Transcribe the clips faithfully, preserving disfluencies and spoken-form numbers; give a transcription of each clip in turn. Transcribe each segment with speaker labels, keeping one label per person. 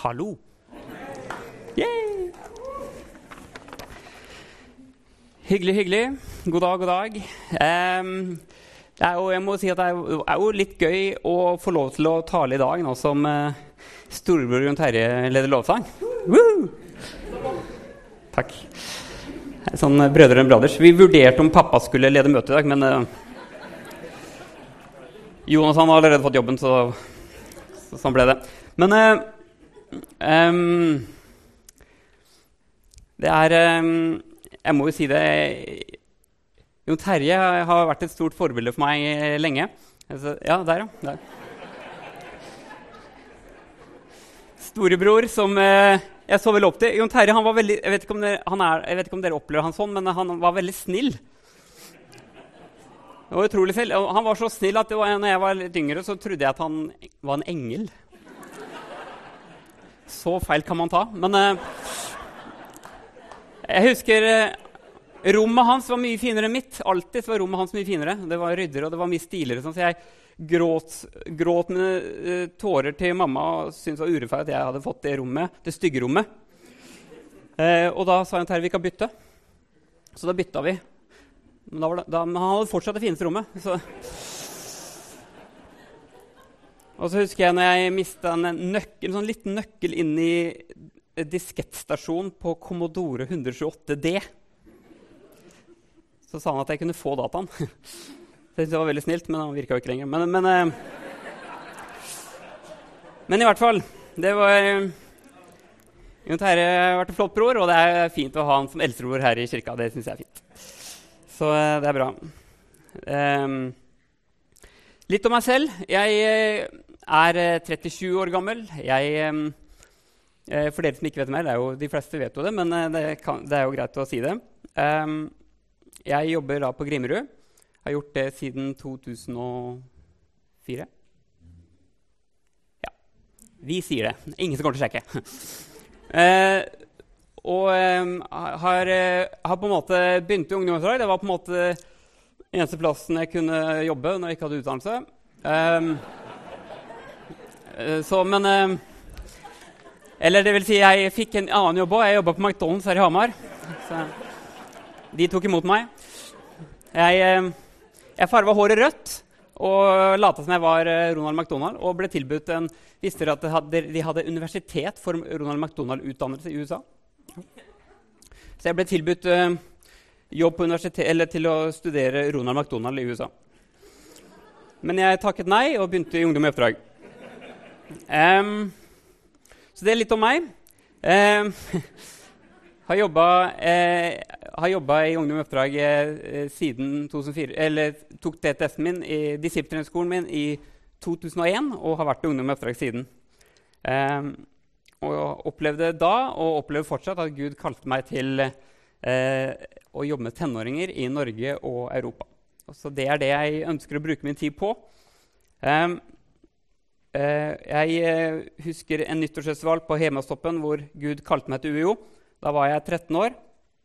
Speaker 1: Hallo! Yay! Hyggelig, hyggelig. God dag, god dag. Um, det er jo, jeg må si at det er, jo, er jo litt gøy å få lov til å tale i dag, nå som uh, storebror Jon Terje leder lovsang. Woo! Takk. Sånn uh, brødre og brothers. Vi vurderte om pappa skulle lede møte i dag, men uh, Jonas han har allerede fått jobben, så, så sånn ble det. Men uh, um, det er um, jeg må jo si det, Jon Terje har vært et stort forbilde for meg lenge. Altså, ja, der ja. Der. Storebror som eh, jeg så vel opp til. Jon Terje, han var veldig, jeg vet ikke om dere, han er, jeg vet ikke om dere opplever han sånn, men han var veldig snill. Det var utrolig snill. Han var så snill at det var, når jeg var litt yngre, så trodde jeg at han var en engel. Så feil kan man ta, men... Eh, Jeg husker eh, rommet hans var mye finere enn mitt. Alltid var rommet hans mye finere. Det var ryddere, og det var mye stiligere. Sånn, så jeg gråt, gråt med uh, tårer til mamma og syntes det var urettferdig at jeg hadde fått det rommet, det stygge rommet. Eh, og da sa han til vi kan bytte. Så da bytta vi. Men, da var det, da, men han hadde fortsatt det fineste rommet. Så. Og så husker jeg når jeg mistet en, nøkkel, en sånn liten nøkkel inn i diskettstasjon på Commodore one twenty-eight D. Så sa han at jeg kunne få dataen. Så jeg synes det var veldig snilt, men han virket jo ikke lenger. Men, men, eh, men i hvert fall, det var Jon Terje har vært en flott bror, og det er fint å ha han som eldstebror her i kirka. Det synes jeg er fint. Så eh, det er bra. Um, litt om meg selv. Jeg er trettisju år gammel. Jeg... Um, For dere som ikke vet mer, det er jo, de fleste vet jo det, men det, kan, det er jo greit å si det. Um, jeg jobber da på Grimmerud. Har gjort det siden to tusen og fire. Ja, vi sier det. Ingen som kommer til å sjekke. uh, og um, har, har på en måte begynt i ungdomsoppdrag. Det var på en måte eneste plassen jeg kunne jobbe når jeg ikke hadde utdannelse. Um, uh, så, men... Uh, Eller det vil si, jeg fikk en annen jobb også. Jeg jobbet på McDonald's her i Hamar. Så de tok imot meg. Jeg, jeg farvet håret rødt og lata som jeg var Ronald McDonald og ble tilbudt en, visste dere at de hadde, de hadde universitet for Ronald McDonald-utdannelse i U S A. Så jeg ble tilbudt uh, jobb på universitet, eller til å studere Ronald McDonald i U S A. Men jeg takket nei og begynte i Ungdom i oppdrag. Um, Så det er litt om meg. Eh, har jobbet eh, har jobbet i Ungdom i oppdrag eh, siden to tusen fire, eller tok D T S-en min i disiplintrenerskolen min i to tusen og en, og har vært i Ungdom i oppdrag siden. Eh, og opplevde da, og opplever fortsatt, at Gud kalte meg til eh, å jobbe med tenåringer i Norge og Europa. Og så det er det jeg ønsker å bruke min tid på. Eh, Uh, jeg uh, husker en nyttårsfestival på Hemastoppen hvor Gud kalte meg til U I O. Da var jeg tretten år.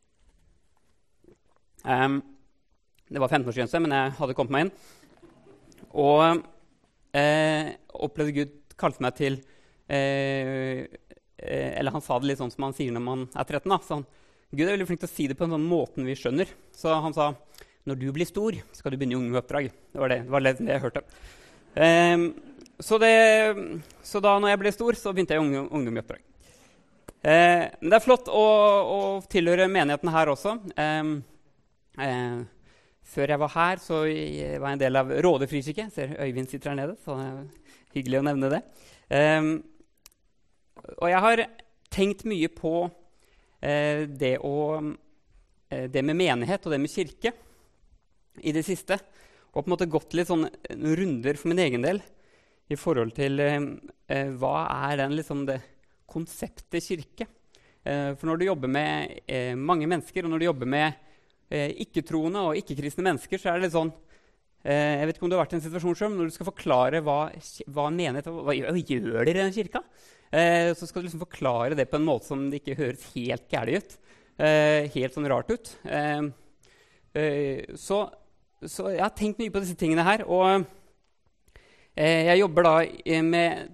Speaker 1: Um, det var femten-årsgrense, men jeg hadde kommet meg inn. Og uh, opplevde Gud kalte meg til uh, uh, Eller han sa det litt sånn som han sier når man er tretten. Da. Så han, Gud er veldig flink til å si det på en sånn måten vi skjønner. Så han sa, når du blir stor, skal du begynne i Ungdom i oppdrag. Det var det, det, var det jeg hørte. Um, Så, det, så da når jeg ble stor, så begynte jeg i ungdom, ungdom i oppdrag. Eh, det er flott å, å tilhøre menigheten her også. Eh, eh, før jeg var her, så jeg var jeg en del av Råde Frikirke. Ser Øyvind sitter her nede, så det er hyggelig å nevne det. Eh, og jeg har tenkt mye på eh, det, å, eh, det med menighet og det med kirke i det siste. Og på en måte gått litt sånne runder for min egen del i forhold til eh, eh, hva er den, liksom, det konseptet kirke. Eh, for når du jobber med eh, mange mennesker, og når du jobber med eh, ikke-troende og ikke-kristne mennesker, så er det litt sånn, eh, jeg vet ikke om du har vært i en situasjon selv, når du skal forklare hva, hva en menighet, hva, hva gjør dere i den kirka? Eh, så skal du liksom forklare det på en måte som det ikke høres helt gærlig ut. Eh, helt sånn rart ut. Eh, eh, så, så jeg har tenkt mye på disse tingene her, og Jeg jobber da med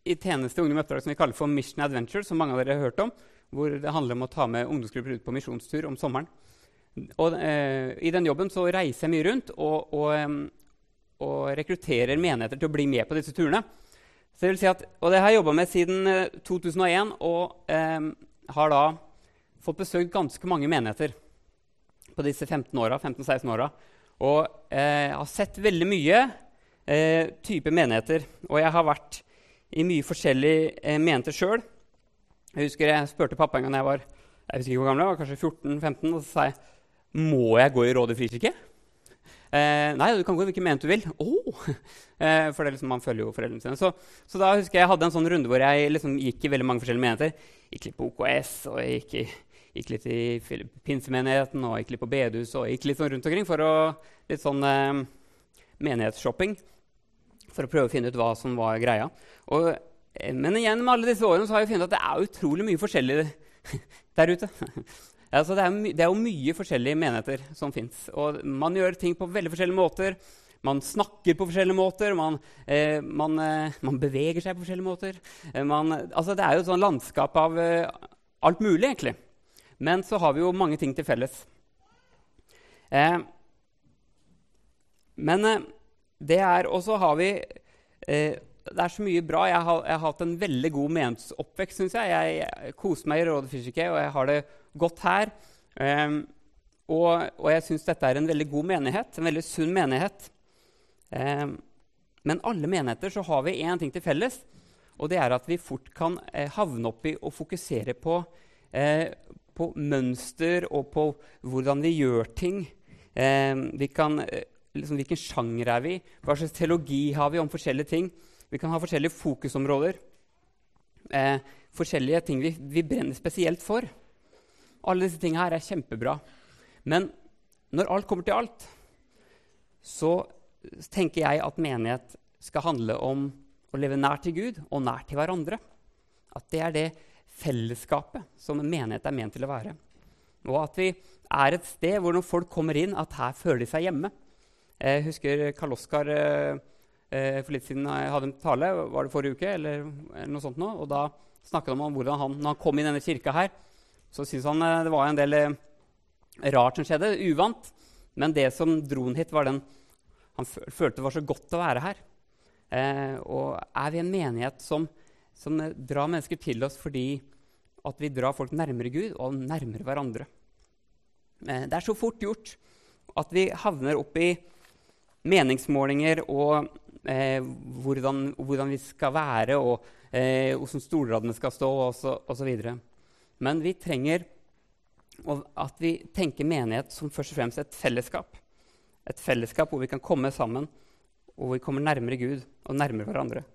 Speaker 1: i tjeneste Ungdom i oppdrag som vi kaller for Mission Adventure, som mange av dere har hørt om, hvor det handler om å ta med ungdomsgrupper ut på misjonstur om sommeren. Og eh, I den jobben så reiser jeg mye rundt og, og, um, og rekrutterer menigheter til å bli med på disse turene. Så det vil si at, og det har jeg jobbet med siden eh, to tusen og en, og eh, har da fått besøkt ganske mange menigheter på disse femten åra, femten seksten åra. Og eh, har sett veldig mye eh, type menigheter. Og jeg har vært i mye forskjellige eh, menigheter sjøl. Jeg husker jeg spurte pappa en gang jeg var jeg husker ikke hvor gammel jeg var, kanskje fjorten femten, og så sa jeg, må jeg gå i Rådet Frikirke? Eh, nei, du kan gå i hvilken menighet du vil. Oh! Eh, for det liksom, man følger jo foreldrene sine. Så, så da husker jeg jeg hadde en sånn runde hvor jeg liksom gikk i veldig mange forskjellige menigheter. Gikk litt på O K S, og jeg gikk i Gikk litt i pinsemenigheten, og gikk litt på bedehus, og gikk litt sånn rundt omkring for å litt sånn eh, menighetsshopping, for å prøve å finne ut hva som var greia. Og, eh, men igjen med alle disse årene så har jeg funnet at det er utrolig mye forskjellig der ute. Altså, det, er my- det er jo mye forskjellige menigheter som finnes, og man gjør ting på veldig forskjellige måter. Man snakker på forskjellige måter, man, eh, man, eh, man beveger seg på forskjellige måter. Eh, man, altså, det er jo et sånn landskap av eh, alt mulig, egentlig. Men så har vi jo mange ting til felles. Eh, men eh, det er også har vi eh, Det er så mye bra. Jeg har, jeg har hatt en veldig god menighetsoppvekst, synes jeg. Jeg, jeg koser meg i Rådet Frikirke, og jeg har det godt her. Eh, og, og jeg synes dette er en veldig god menighet, en veldig sunn menighet. Eh, men alle menigheter så har vi en ting til felles, og det er at vi fort kan eh, havne opp i og fokusere på eh, på mønster og på hvordan vi gjør ting. Eh, vi kan, liksom, hvilken sjanger er vi? Hva slags teologi har vi om forskjellige ting? Vi kan ha forskjellige fokusområder. Eh, forskjellige ting vi, vi brenner spesielt for. Alle disse tingene her er kjempebra. Men når alt kommer til alt, så tenker jeg at menighet skal handle om å leve nær til Gud og nær til hverandre. At det er det fellesskapet som en menighet er ment til å være. Og at vi er et sted hvor når folk kommer inn, at her føler de seg hjemme. Jeg husker Karl Oskar eh, for litt siden jeg hadde en tale, var det forrige uke, eller, eller noe sånt nå, og da snakket han om hvordan han, når han kom i denne kirka her, så synes han eh, det var en del eh, rart som skjedde, uvant, men det som dro han hit var den, han følte det var så godt å være her. Eh, og er vi en menighet som som drar mennesker til oss fordi at vi drar folk nærmere Gud og nærmere hverandre. Eh, det er så fort gjort at vi havner opp i meningsmålinger og eh, hvordan, hvordan vi skal være, og eh, hvordan stolradene skal stå, og så, og så videre. Men vi trenger at vi tenker menighet som først og fremst et fellesskap. Et fellesskap hvor vi kan komme sammen, og hvor vi kommer nærmere Gud og nærmere hverandre.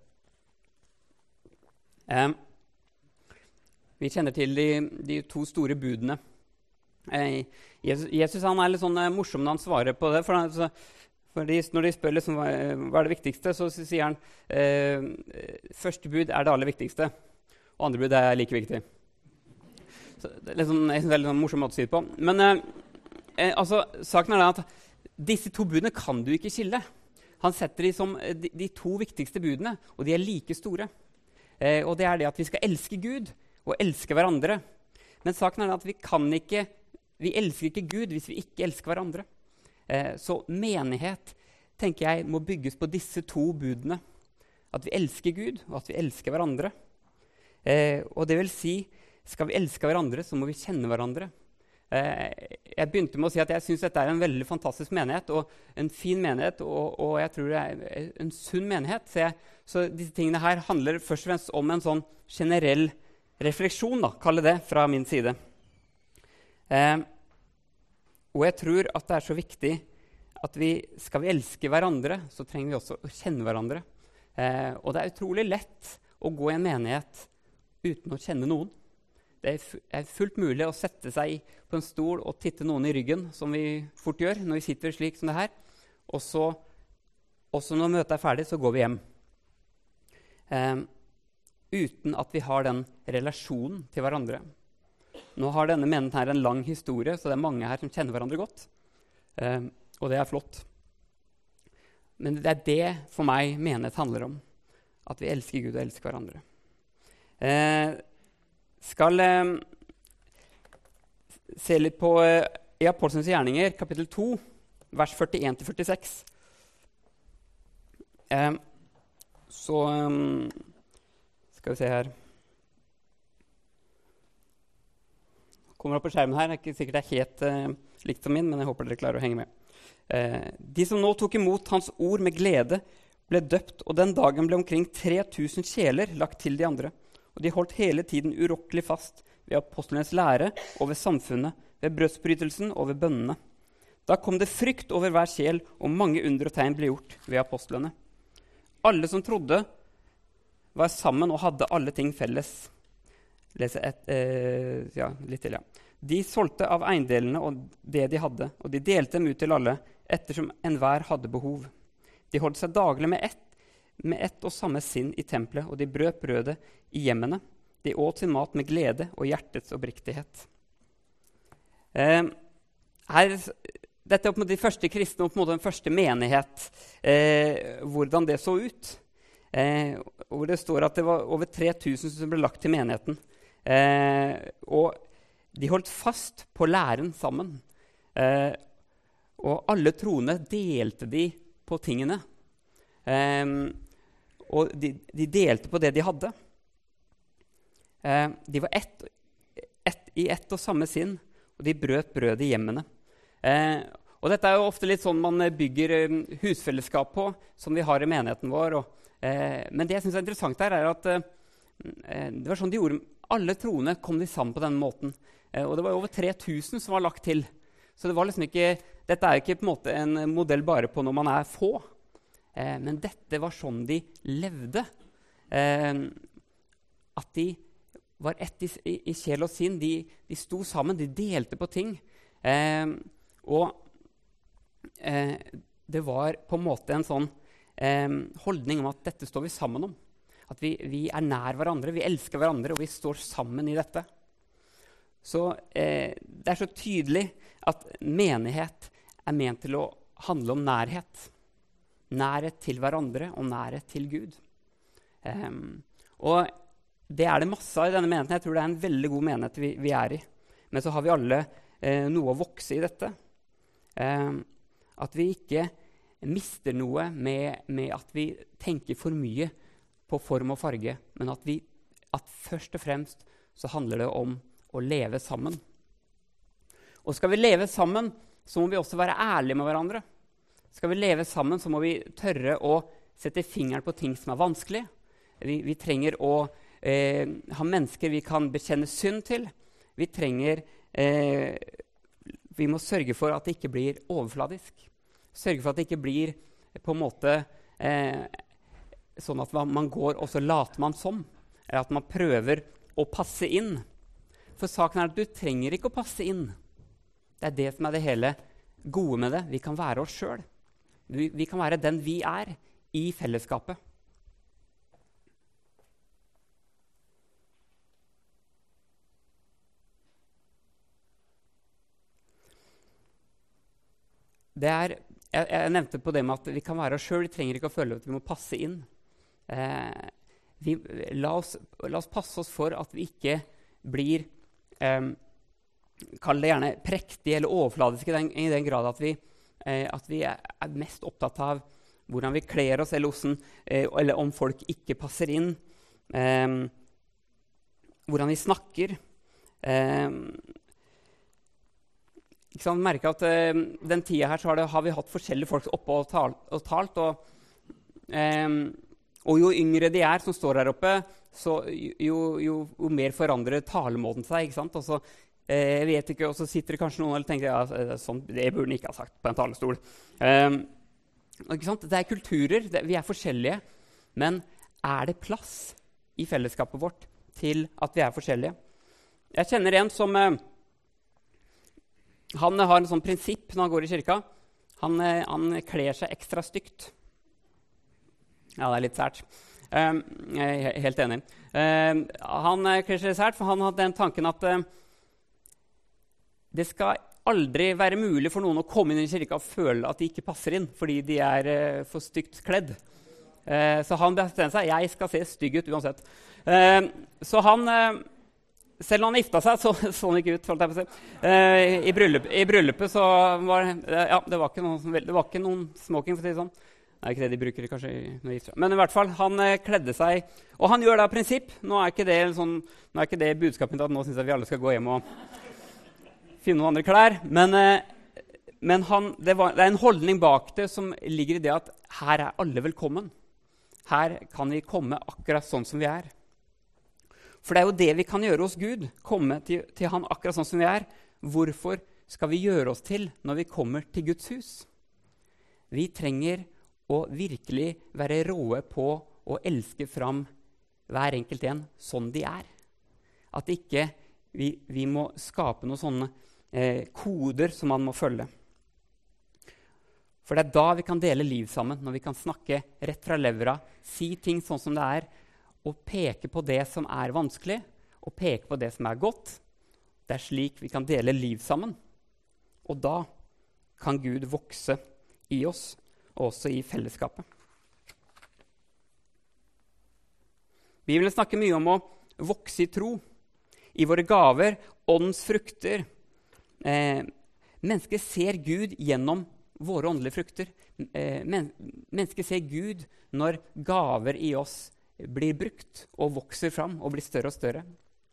Speaker 1: Eh, vi kjenner til de, de to store budene. Eh, Jesus, Jesus han er litt sånn eh, morsom når han svarer på det. For, altså, for de, når de spør liksom, hva, hva er det viktigste, så sier han eh, første bud er det aller viktigste, og andre bud er like viktig. Så, det er liksom, en veldig sånn morsom måte å si det på. Men eh, eh, altså, saken er at disse to budene kan du ikke skille. Han setter de som de, de to viktigste budene, og de er like store. Eh, og det er det at vi skal elske Gud og elske hverandre. Men saken er at vi kan ikke, vi elsker ikke Gud hvis vi ikke elsker hverandre. Eh, så menighet, tenker jeg, må bygges på disse to budene. At vi elsker Gud, og at vi elsker hverandre. Eh, og det vil si, skal vi elske hverandre, så må vi kjenne hverandre. Eh, jeg begynte med å si at jeg synes dette er en veldig fantastisk menighet, og en fin menighet, og, og jeg tror det er en sunn menighet. Så, jeg, så disse tingene her handler først og fremst om en sånn generell refleksjon, da, kalle det, fra min side. Eh, og jeg tror at det er så viktig at vi, skal vi elske hverandre, så trenger vi også å kjenne hverandre. Eh, og det er utrolig lett å gå i en menighet uten å kjenne noen. Det er fullt mulig å sette seg på en stol og titte noen i ryggen, som vi fort gjør når vi sitter slik som det her. Og så, også når møtet er ferdig, så går vi hjem. Eh, uten at vi har den relasjonen til hverandre. Nå har denne menigheten her en lang historie, så det er mange her som kjenner hverandre godt. Eh, og det er flott. Men det er det for meg menighet handler om. at vi elsker Gud og elsker hverandre. Eh, skal eh, se litt på eh, i Apostelens gjerninger, kapittel to, vers førtien til førtiseks. Eh, så eh, skal vi se her. Kommer opp på skjermen her. Det er ikke sikkert det er helt eh, likt som min, men jeg håper dere klarer å henge med. Eh, de som nå tok imot hans ord med glede, ble døpt, og den dagen ble omkring tre tusen sjeler lagt til de andre. Og de holdt hele tiden urokkelig fast ved apostlenes lære og ved samfunnet, ved brødsbrytelsen og ved bønnene. Da kom det frykt over hver sjel, og mange under og tegn ble gjort ved apostlene. Alle som trodde, var sammen og hadde alle ting felles. Lese et, eh, ja, litt til, ja. De solgte av eiendelene og det de hadde, og de delte dem ut til alle, ettersom enhver hadde behov. De holdt seg daglig med ett, med ett og samme sinn i tempelet, og de brøt brødet i hjemmene. De åt sin mat med glede og hjertets oppriktighet. Eh, her, dette er på en måte de første kristne og på en måte den første menighet, eh, hvordan det så ut. Eh, hvor det står at det var over tre tusen som ble lagt til menigheten. Eh, og de holdt fast på læren sammen. Eh, og alle troende delte de på tingene. Eh, og de, de delte på det de hadde. Eh, de var ett, ett, i ett og samme sinn, og de brøt brød i hjemmene. Eh, og dette er jo ofte litt sånn man bygger um, husfellesskap på, som vi har i menigheten vår. Og, eh, men det jeg synes er interessant her, er at eh, det var sånn de gjorde. Alle troende kom de sammen på denne måten. Eh, og det var over tre tusen som var lagt til. Så det var liksom ikke, dette er ikke på en måte en modell bare på når man er få. Eh, men dette var sånn de levde. Eh, at de var ett i, i, i sjel og sinn. De, de sto sammen, de delte på ting. Eh, og eh, det var på en måte en sånn eh, holdning om at dette står vi sammen om. At vi, vi er nær hverandre, vi elsker hverandre, og vi står sammen i dette. Så eh, det er så tydelig at menighet er ment til å handle om nærhet. Nærhet til hverandre og nærhet til Gud. Eh, og det er det masse av i denne menigheten. Jeg tror det er en veldig god menighet vi, vi er i. Men så har vi alle eh, noe å vokse i dette. Eh, at vi ikke mister noe med, med at vi tenker for mye på form og farge, men at, vi, at først og fremst så handler det om å leve sammen. Og skal vi leve sammen, så må vi også være ærlige med hverandre. Skal vi leve sammen, så må vi tørre å sette fingeren på ting som er vanskelig. Vi, vi trenger å eh, ha mennesker vi kan bekjenne synd til. Vi trenger eh, vi må sørge for at det ikke blir overfladisk. Sørge for at det ikke blir på en måte eh, sånn at man går og så later man som. Eller at man prøver å passe inn. For saken er at du trenger ikke å passe inn. Det er det som er det hele gode med det. Vi kan være oss selv. Vi, vi kan være den vi er i fellesskapet. Det er, jeg, jeg nevnte på det med at vi kan være oss selv. Vi trenger ikke å føle at vi må passe inn. Eh, vi, la, oss, la oss passe oss for at vi ikke blir eh, kall det gjerne prektige eller overfladiske i den, i den grad at vi, eh, at vi er, er mest opptatt av hvordan vi kler oss, eller, hvordan, eh, eller om folk ikke passer inn. Eh, hvordan vi snakker. Eh, ikke sant? Merker at eh, den tida her så har, det, har vi hatt forskjellige folk oppe og, tal, og talt, og eh, Og jo yngre de er som står her oppe, så jo, jo, jo mer forandrer talemåten seg. Ikke sant? Og så, eh, jeg vet ikke, og så sitter det kanskje noen og tenker ja, sånn, det burde den ikke ha sagt på en talerstol. Um, ikke sant? Det er kulturer, det, vi er forskjellige. Men er det plass i fellesskapet vårt til at vi er forskjellige? Jeg kjenner en som eh, han har en sånn prinsipp når han går i kirka. Han, eh, han kler seg ekstra stygt. Ja, det er litt sært. Um, jeg er helt enig. Um, han kler seg sært, for han hadde den tanken at uh, det skal aldri være mulig for noen å komme inn i kirka og føle at de ikke passer inn, fordi de er uh, for stygt kledd. Eh, så han bestemte seg, jeg skal se stygg ut uansett. Eh, så han, eh, selv når han gifta seg, så så han ikke ut. Holdt jeg på å si. Eh, i, bryllup, I bryllupet så var eh, ja, det var ikke noen, det var ikke noen smoking, for å si det sånn. Det er ikke det de bruker kanskje når de gifter seg. Men i hvert fall, han eh, kledde seg, og han gjør det av prinsipp. Nå er ikke det, sånn, nå er ikke det budskapet til at nå synes jeg vi alle skal gå hjem og finne noen andre klær. Men, eh, men han, det, var, det er en holdning bak det som ligger i det at her er alle velkommen. Her kan vi komme akkurat sånn som vi er. For det er jo det vi kan gjøre hos Gud, komme til, til han akkurat sånn som vi er. Hvorfor skal vi gjøre oss til når vi kommer til Guds hus? Vi trenger og virkelig være råe på å elske fram hver enkelt en sånn de er. At ikke vi, vi må skape noen sånne eh, koder som man må følge. For det er da vi kan dele liv sammen, når vi kan snakke rett fra levra, si ting sånn som det er, og peke på det som er vanskelig, og peke på det som er godt. Det er slik vi kan dele liv sammen. Og da kan Gud vokse i oss, og også i fellesskapet. Bibelen snakker mye om å vokse i tro, i våre gaver, åndens frukter. Eh, mennesker ser Gud gjennom våre åndelige frukter. Eh, men, mennesker ser Gud når gaver i oss blir brukt og vokser fram og blir større og større.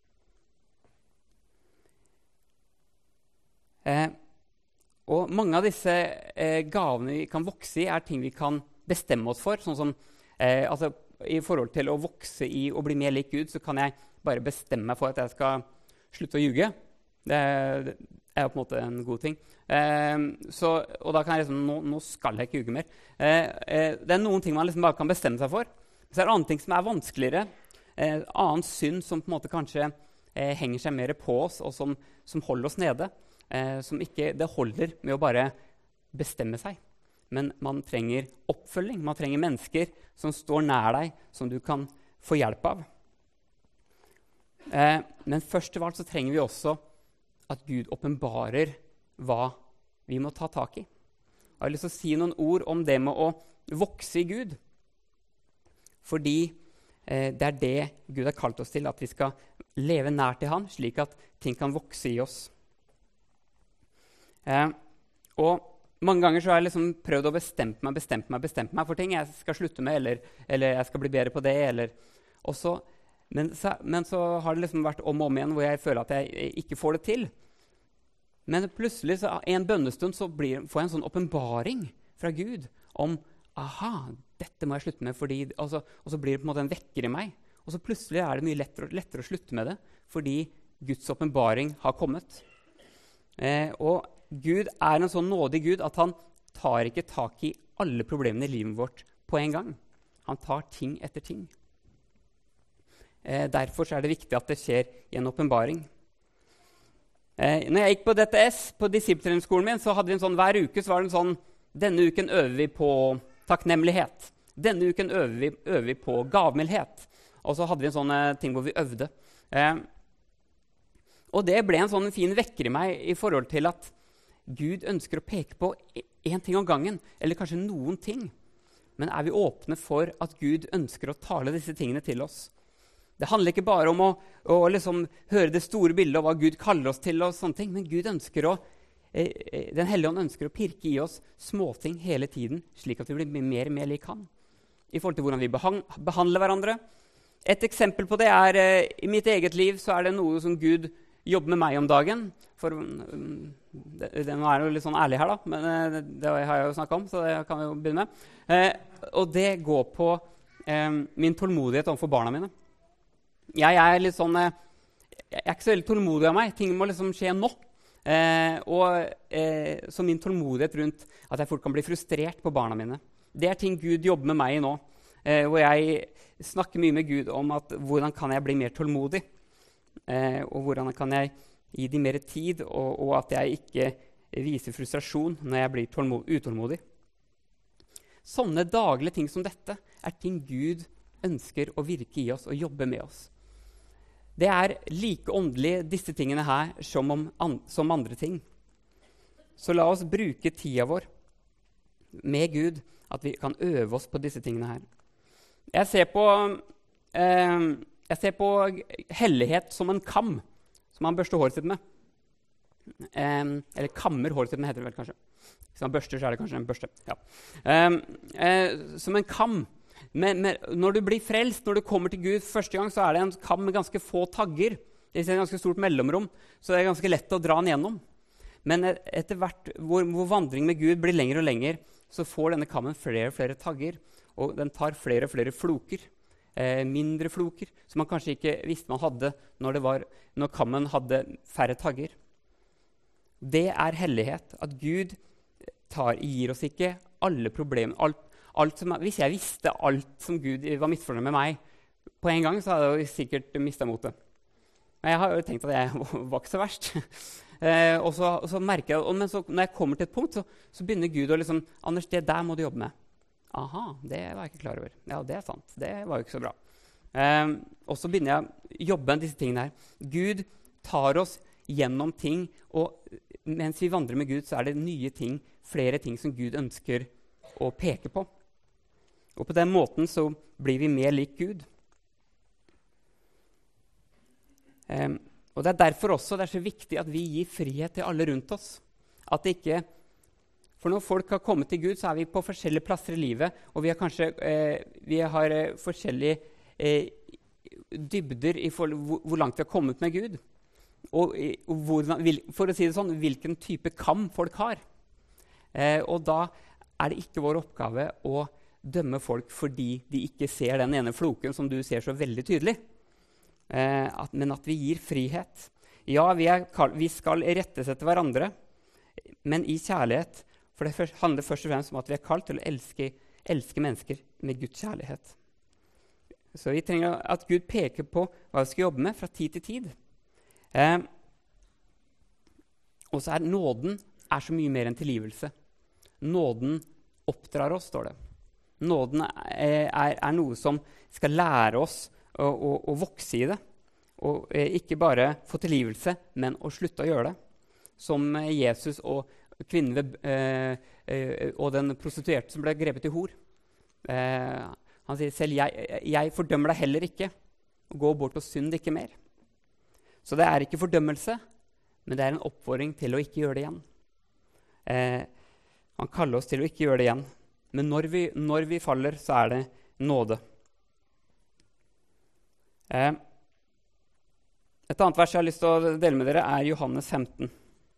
Speaker 1: Eh, Og mange av disse eh, gavene vi kan vokse i, er ting vi kan bestemme oss for. Sånn som, eh, altså, i forhold til å vokse i og bli mer lik Gud, så kan jeg bare bestemme meg for at jeg skal slutte å ljuge. Det, det er jo på en måte en god ting. Eh, så, og da kan jeg liksom, nå, nå skal jeg ikke ljuge mer. Eh, eh, det er noen ting man liksom bare kan bestemme seg for. Så er det andre ting som er vanskeligere. Eh, annen synd som på en måte kanskje eh, henger seg mer på oss, og som, som holder oss nede. Eh, som ikke, det holder med å bare bestemme seg. Men man trenger oppfølging. Man trenger mennesker som står nær deg, som du kan få hjelp av. Eh, men først av alt så trenger vi også at Gud åpenbarer hva vi må ta tak i. Jeg har lyst til å si noen ord om det med å vokse i Gud. Fordi eh, det er det Gud har kalt oss til, at vi skal leve nær til han, slik at ting kan vokse i oss. Eh, og mange ganger så har jeg liksom prøvd å bestemme meg, bestemme meg, bestemme meg for ting jeg skal slutte med, eller, eller jeg skal bli bedre på det. Eller, så, men, så, men så har det liksom vært om og om igjen hvor jeg føler at jeg ikke får det til. Men plutselig, så en bønnestund, så blir, får jeg en sånn åpenbaring fra Gud om aha, dette må jeg slutte med, fordi, altså, og så blir det på en måte en vekker i meg. Og så plutselig er det mye lettere, lettere å slutte med det, fordi Guds åpenbaring har kommet. Eh, og Gud er en sånn nådig Gud at han tar ikke tak i alle problemene i livet vårt på en gang. Han tar ting etter ting. Eh, derfor er det viktig at det skjer i en åpenbaring. Eh, når jeg gikk på D T S, på disippeltreningsskolen min, så hadde vi en sånn hver uke så var det en sånn, denne uken øver vi på takknemlighet. Denne uken øver vi, øver vi på gavmildhet. Og så hadde vi en sånn eh, ting hvor vi øvde. Eh, og det ble en sånn fin vekker i meg i forhold til at Gud ønsker å peke på en ting om gangen, eller kanskje noen ting. Men er vi åpne for at Gud ønsker å tale disse tingene til oss? Det handler ikke bare om å, å liksom høre det store bildet av hva Gud kaller oss til, og sånne ting, men Gud ønsker å, eh, Den hellige ånd ønsker å pirke i oss småting hele tiden, slik at vi blir mer og mer lik han, i forhold til hvordan vi behandler hverandre. Et eksempel på det er, eh, i mitt eget liv så er det noe som Gud jobber med meg om dagen. For um, det, det nå er jo litt sånn ærlig her, da, men uh, det har jeg jo snakket om, så det kan vi jo begynne med. Uh, og det går på um, min tålmodighet overfor barna mine. Jeg er litt sånn, uh, jeg er ikke så veldig tålmodig av meg. Ting må liksom skje nå. Uh, og uh, så min tålmodighet rundt at jeg fort kan bli frustrert på barna mine. Det er ting Gud jobber med meg i nå, uh, hvor jeg snakker mye med Gud om at hvordan kan jeg bli mer tålmodig, uh, og hvordan kan jeg gi dem mer tid, og, og at jeg ikke viser frustrasjon når jeg blir utålmodig. Sånne daglige ting som dette er ting Gud ønsker å virke i oss og jobbe med oss. Det er like åndelig disse tingene her som, om, an, som andre ting. Så la oss bruke tida vår med Gud, at vi kan øve oss på disse tingene her. Jeg ser på, eh, jeg ser på hellighet som en kam som man børster håret sitt med. Eh, eller kammer håret sitt med, heter det vel kanskje. Hvis man børster, så er det kanskje en børste. Ja. Eh, eh, som en kam. Men, men når du blir frelst, når du kommer til Gud første gang, så er det en kam med ganske få tagger. Det er et ganske stort mellomrom, så det er ganske lett å dra den gjennom. Men etter hvert hvor, hvor vandring med Gud blir lenger og lenger, så får denne kammen flere og flere tagger, og den tar flere og flere floker, eh, mindre floker, som man kanskje ikke visste man hadde når, det var, når kammen hadde færre tagger. Det er hellighet, at Gud tar, gir oss ikke alle problemer. Alt, alt som, hvis jeg visste alt som Gud var misfornøyd med meg på en gang, så hadde jeg sikkert mistet motet. Men jeg har jo tenkt at jeg var ikke så verst. Eh, og, så, og så merker jeg, og, men så, når jeg kommer til et punkt, så, så begynner Gud å liksom, Anders, det der må du jobbe med. Aha, det var jeg ikke klar over. Ja, det er sant. Det var jo ikke så bra. Eh, og så begynner jeg å jobbe med disse tingene her. Gud tar oss gjennom ting, og mens vi vandrer med Gud, så er det nye ting, flere ting som Gud ønsker å peke på. Og på den måten så blir vi mer lik Gud. Eh, Og Det er derfor også det er så viktig at vi gir frihet til alle rundt oss. At det ikke, for når folk har kommet til Gud, så er vi på forskjellige plasser i livet, og vi har kanskje eh, vi har, eh, forskjellige eh, dybder i for, hvor, hvor langt vi har kommet med Gud. Og, og hvordan, for å si det sånn, hvilken type kam folk har. Eh, og da er det ikke vår oppgave å dømme folk fordi de ikke ser den ene floken som du ser så veldig tydelig. Eh, at, men at vi gir frihet. Ja, vi, er, vi skal rettesette hverandre, men i kjærlighet. For det først, handler først og fremst om at vi er kalt til å elske, elske mennesker med Guds kjærlighet. Så vi trenger at Gud peker på hva vi skal jobbe med fra tid til tid. Eh, og så er nåden er så mye mer enn tilgivelse. Nåden oppdrar oss, står det. Nåden er, er, er noe som skal lære oss Og, og, og vokse i det. Og eh, ikke bare få tilgivelse, men å slutte å gjøre det. Som eh, Jesus og kvinnen ved, eh, eh, og den prostituerte som ble grepet i hor. Eh, han sier selv, jeg, jeg fordømmer deg heller ikke. Gå bort og synd ikke mer. Så det er ikke fordømmelse, men det er en oppfordring til å ikke gjøre det igjen. Eh, han kaller oss til å ikke gjøre det igjen. Men når vi, når vi faller, så er det nåde. Eh, et annet vers jeg har lyst til å dele med dere er Johannes femten.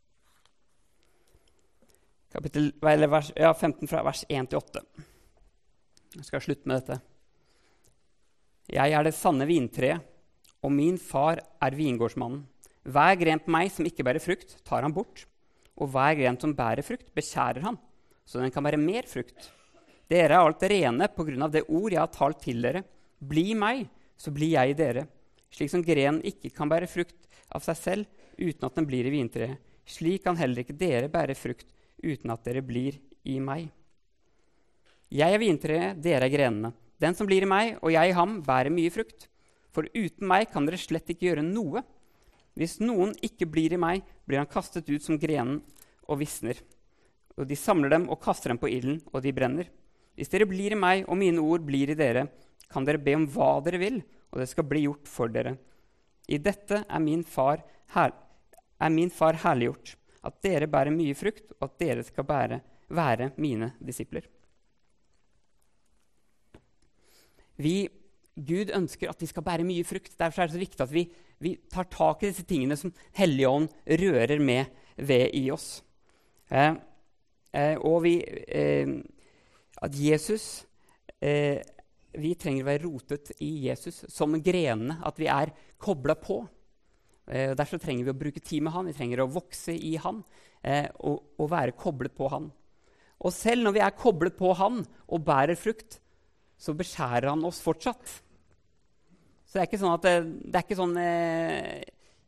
Speaker 1: Kapittel, eller vers, ja, femten fra vers én til åtte. Jeg skal slutte med dette. Jeg er det sanne vintreet, og min far er vingårdsmannen. Hver gren på meg som ikke bærer frukt, tar han bort. Og hver gren som bærer frukt, beskjærer han, så den kan bære mer frukt. Dere er alt rene på grunn av det ord jeg har talt til dere. Bli meg, så blir jeg i dere. Slik som grenen ikke kan bære frukt av seg selv uten at den blir i vintreet. Slik kan heller ikke dere bære frukt uten at dere blir i meg. Jeg er vintreet, dere er grenene. Den som blir i meg, og jeg i ham, bærer mye frukt. For uten meg kan dere slett ikke gjøre noe. Hvis noen ikke blir i meg, blir han kastet ut som grenen og visner. Og de samler dem og kaster dem på ilden, og de brenner. Hvis dere blir i meg, og mine ord blir i dere, kan dere be om hva dere vil, og det skal bli gjort for dere. I dette er min far, her, er min far herliggjort, at dere bærer mye frukt, og at dere skal bære, være mine disipler. Vi, Gud ønsker at vi skal bære mye frukt. Derfor er det så viktig at vi, vi tar tak i disse tingene som Hellige Ånd rører med ved i oss. Eh, eh, og vi, eh, at Jesus... Eh, Vi trenger å være rotet i Jesus som grenene, at vi er koblet på. Eh, derfor trenger vi å bruke tid med han, vi trenger å vokse i han eh, og, og være koblet på han. Og selv når vi er koblet på han og bærer frukt, så beskjærer han oss fortsatt. Så det er ikke sånn at det, det er ikke sånn eh,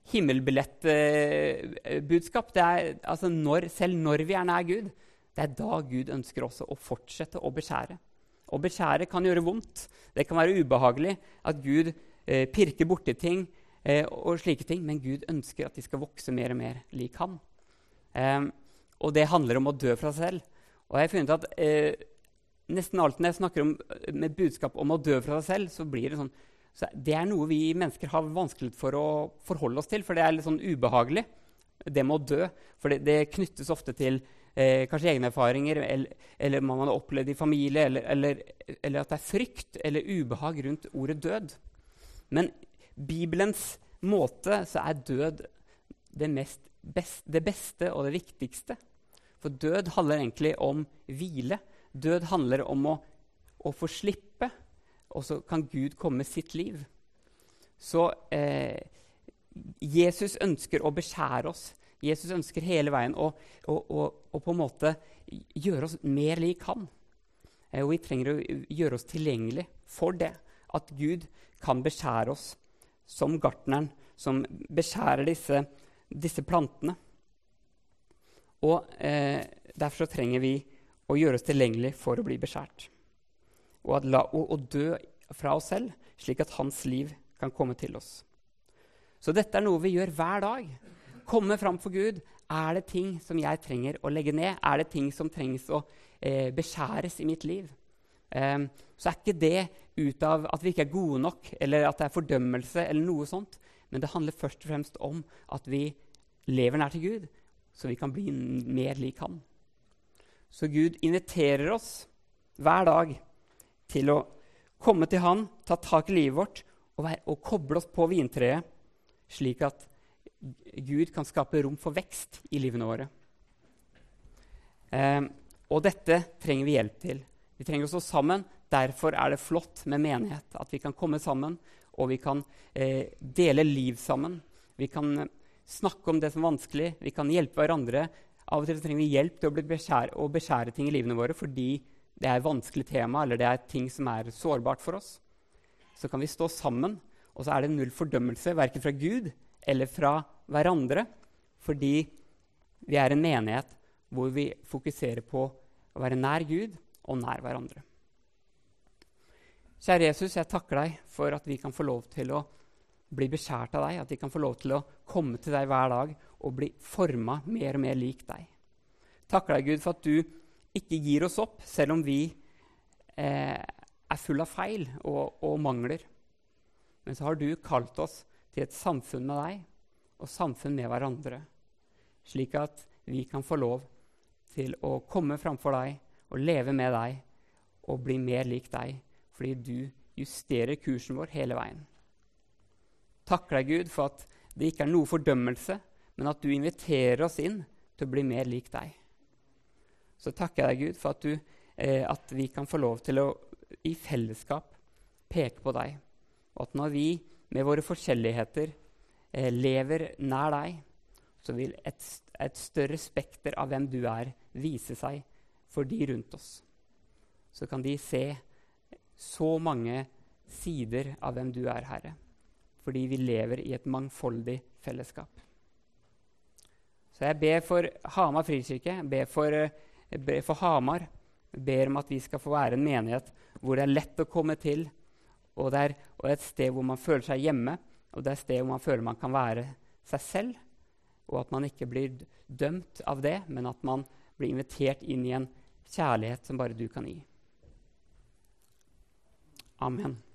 Speaker 1: himmelbillettbudskap. Det er altså når, selv når vi er nær Gud, det er da Gud ønsker også å fortsette å beskjære. Å beskjære kan gjøre vondt. Det kan være ubehagelig at Gud eh, pirker borti ting eh, og slike ting, men Gud ønsker at de skal vokse mer og mer lik han. Eh, og det handler om å dø fra seg selv. Og jeg har funnet at eh, nesten alltid når jeg snakker om, med budskap om å dø fra seg selv, så blir det sånn, så det er noe vi mennesker har vanskelig for å forholde oss til, for det er litt sånn ubehagelig, det med å dø. For det, det knyttes ofte til eh, kanskje egne erfaringer, eller, eller man har opplevd i familie, eller, eller, eller at det er frykt eller ubehag rundt ordet død. Men Bibelens måte så er død det, mest best, det beste og det viktigste. For død handler egentlig om hvile. Død handler om å, å få slippe, og så kan Gud komme med sitt liv. Så eh, Jesus ønsker å beskjære oss. Jesus ønsker hele veien å, å, å, å på en måte gjøre oss mer lik han. Eh, og vi trenger å gjøre oss tilgjengelig for det, at Gud kan beskjære oss som gartneren som beskjærer disse, disse plantene. Og eh, derfor så trenger vi å gjøre oss tilgjengelig for å bli beskjært. Og, at la, og, og dø fra oss selv, slik at hans liv kan komme til oss. Så dette er noe vi gjør hver dag. Komme fram for Gud. Er det ting som jeg trenger å legge ned? Er det ting som trengs å eh, beskjæres i mitt liv? Eh, så er ikke det ut av at vi ikke er gode nok, eller at det er fordømmelse, eller noe sånt. Men det handler først og fremst om at vi lever nær til Gud, så vi kan bli mer lik han. Så Gud inviterer oss hver dag til å komme til han, ta tak i livet vårt og, være, og koble oss på vintreet, slik at Gud kan skape rom for vekst i livene våre. Eh, og dette trenger vi hjelp til. Vi trenger å stå sammen. Derfor er det flott med menighet, at vi kan komme sammen, og vi kan eh, dele liv sammen. Vi kan eh, snakke om det som er vanskelig. Vi kan hjelpe hverandre. Av og til trenger vi hjelp til å, bli beskjære, å beskjære ting i livene våre, fordi det er et vanskelig tema, eller det er ting som er sårbart for oss. Så kan vi stå sammen, og så er det null fordømmelse, hverken fra Gud eller fra hverandre, fordi vi er en menighet hvor vi fokuserer på å være nær Gud og nær hverandre. Kjære Jesus, jeg takker deg for at vi kan få lov til å bli beskjært av deg, at vi kan få lov til å komme til deg hver dag og bli formet mer og mer lik deg. Takker deg, Gud, for at du ikke gir oss opp, selv om vi eh, er full av feil og, og mangler. Men så har du kalt oss til et samfunn med deg, og samfunn med hverandre, slik at vi kan få lov til å komme framfor deg, og leve med deg, og bli mer lik deg, fordi du justerer kursen vår hele veien. Takker deg, Gud, for at det ikke er noe fordømmelse, men at du inviterer oss inn til å bli mer lik deg. Så takker jeg deg, Gud, for at, du, eh, at vi kan få lov til å i fellesskap peke på deg. Og at når vi med våre forskjelligheter eh, lever nær deg, så vil et, et større spekter av hvem du er vise seg for de rundt oss. Så kan de se så mange sider av hvem du er, Herre, fordi vi lever i et mangfoldig fellesskap. Så jeg ber for Hamar Frikirke, jeg ber for Jeg ber for Hamar, jeg ber om at vi skal få være en menighet hvor det er lett å komme til, og det er og et sted hvor man føler seg hjemme, og det er et sted hvor man føler man kan være seg selv, og at man ikke blir dømt av det, men at man blir invitert inn i en kjærlighet som bare du kan gi. Amen.